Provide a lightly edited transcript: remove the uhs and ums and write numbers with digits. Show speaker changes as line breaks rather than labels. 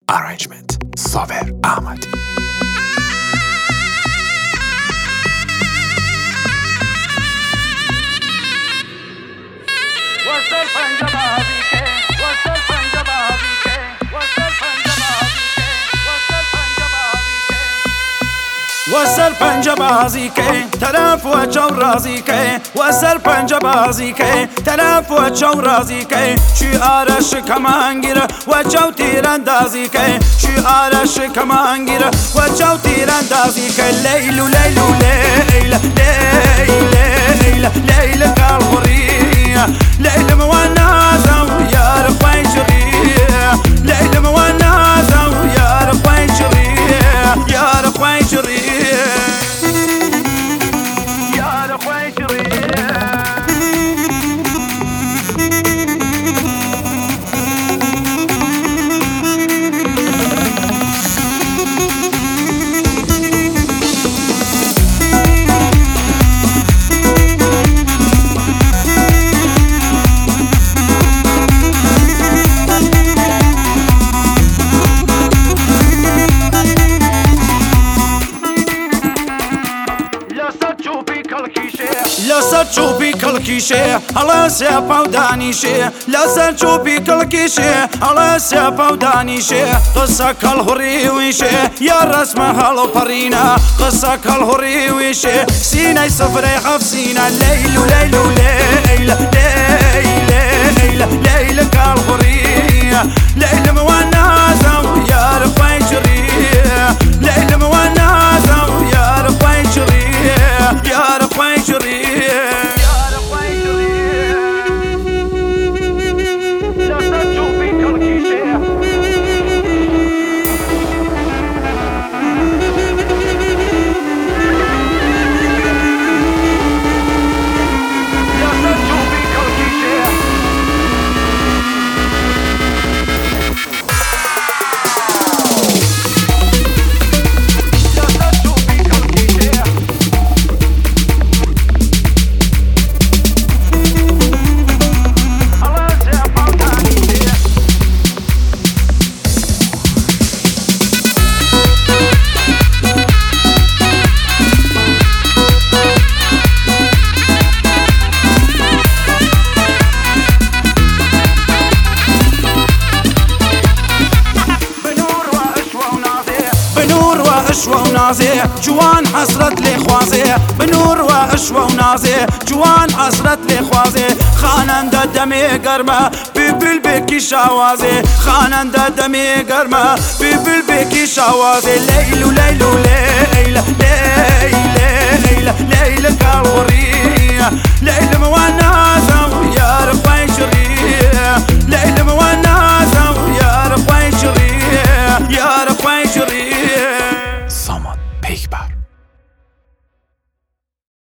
Arrangement Sober Ahmed.
وسر پنجه بازی که طرف و چو رازی که وسر پنجه بازی که طرف و چو رازی که شعارش کمانگیر و چو تیراندازی که شعارش کمانگیر و چو تیراندازی که لیلو لیلو لیل لیل لیل لیل قلبی لیل موانازه و یار خویشری لیل موانازه و یار خویشری یار خویشری لسر چوبی کلکیشه حالا سپا و دانیشه لسر چوبی کلکیشه حالا سپا و دانیشه قصه کل هوری ویشه یا رسم حالو پرینا قصه کل هوری ویشه سینه سفره حفسینا لیلو لیلو لیل لیل لیل لیل کل هوری لیل موانازه و یار خویشری لیل موانازه و یار خویشری یار خویشری جوان حسرت لي خوازي بنور وعشوة ونازي جوان حسرت لي خوازي خاننده دمي قرمه ببل بكي شوازي خاننده دمي قرمه ببل بكي شوازي ليلو ليلو ليل ليل